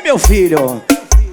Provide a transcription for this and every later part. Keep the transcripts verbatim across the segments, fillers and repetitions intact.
meu filho.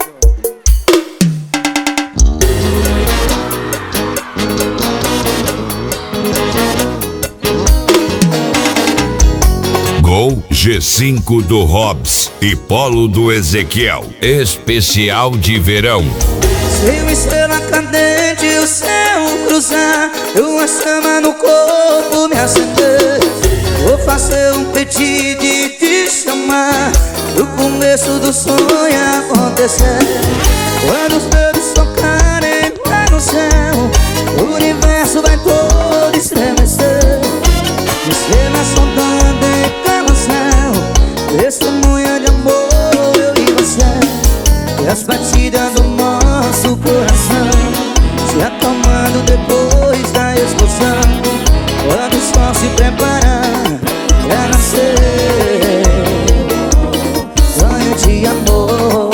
Gol G cinco do Hobbs e Polo do Ezequiel. Especial de verão. Se uma estrela cadente o céu cruzar, uma chama no corpo me acender, vou fazer um pedido e te chamar, no começo do sonho acontecer. Quando os dedos tocarem lá no céu, o universo vai todo estremecer. Estrelas sondando em carrossel, testemunha de amor, eu e você. E as batidas do nosso coração se acalmando depois da explosão, quando o sol se preparar pra nascer. Sonho de amor.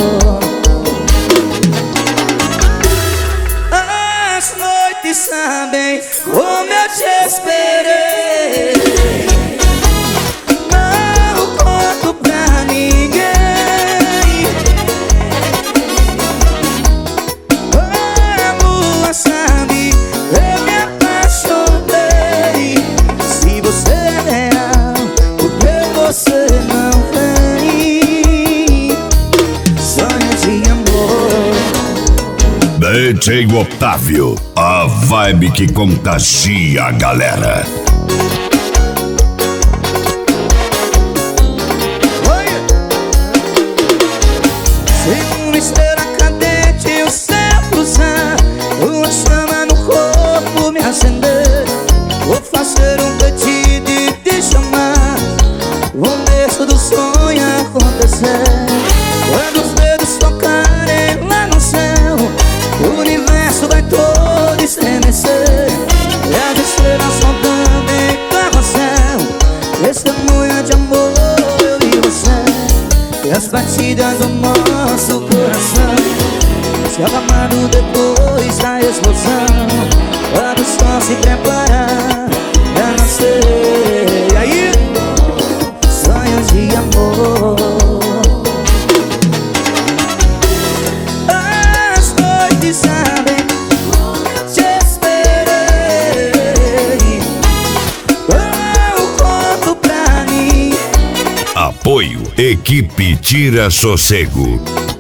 As noites sabem como eu te esperei, não conto pra ninguém. A lua sabe, eu me apaixonei. Se você é real, por que você não vem? Sonho de amor. D J Otávio, a vibe que contagia a galera. Se uma estrela cadente o céu cruzar, uma chama no corpo me acender, vou fazer um pedido e te chamar, o começo do sonho acontecer. Quando os dedos tocarem lá no céu, o universo vai todo estremecer. E as estrelas sondando em carrossel, testemunha de amor, eu e você. E as batidas do nosso coração se acalmando depois da explosão, quando o sol se preparar pra nascer. E aí? Sonhos de amor. As noites sabem como eu te esperei, não conto pra mim. Apoio Equipe Tira Sossego.